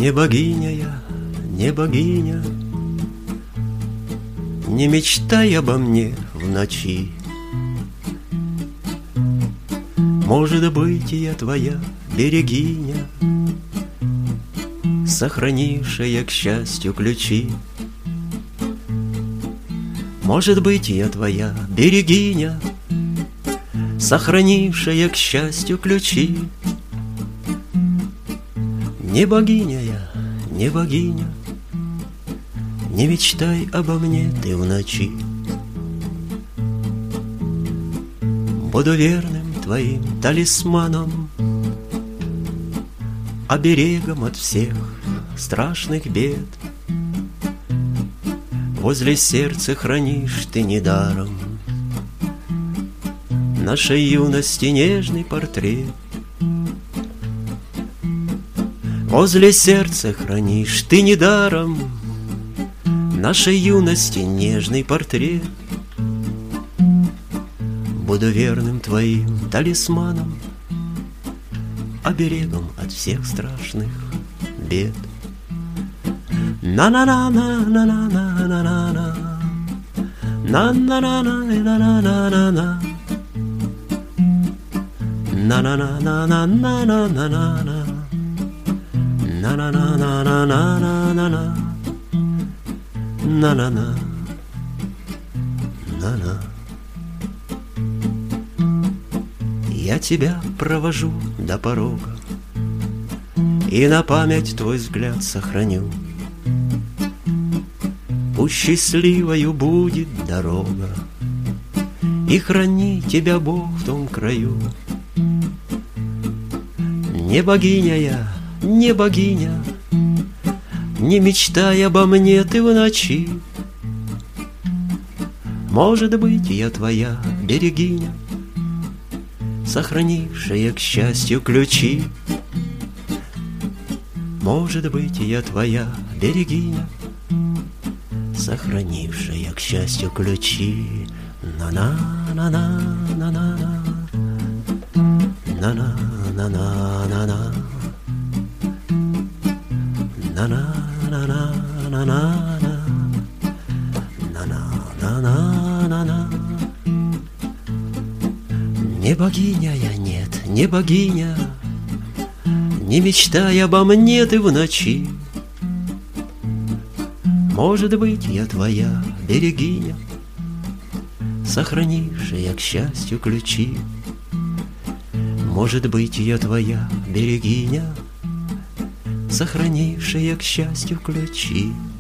Не богиня я, не богиня, не мечтай обо мне в ночи. Может быть, я твоя берегиня, сохранившая, к счастью, ключи. Может быть, я твоя берегиня, сохранившая, к счастью, ключи. Не богиня я, не богиня, не мечтай обо мне ты в ночи. Буду верным твоим талисманом, оберегом от всех страшных бед. Возле сердца хранишь ты недаром нашей юности нежный портрет. Возле сердца хранишь ты недаром нашей юности нежный портрет. Буду верным твоим талисманом, оберегом от всех страшных бед. На-на-на-на-на-на-на-на-на, на-на-на-на-на-на-на-на, на-на-на-на-на-на-на-на, на-на-на-на-на-на-на, на-на-на, на-на. Я тебя провожу до порога и на память твой взгляд сохраню. Пусть счастливою будет дорога, и храни тебя Бог в том краю. Не богиня я, не богиня, не мечтай обо мне ты в ночи. Может быть, я твоя берегиня, сохранившая, к счастью, ключи. Может быть, я твоя берегиня, сохранившая, к счастью, ключи. На-на-на-на-на-на-на, на-на-на-на-на-на, на-на-на-на-на-на, на-на-на-на-на. Не богиня я, нет, не богиня, не мечтай обо мне ты в ночи. Может быть, я твоя берегиня, сохранившая, к счастью, ключи. Может быть, я твоя берегиня, сохранившая, к счастью, ключи.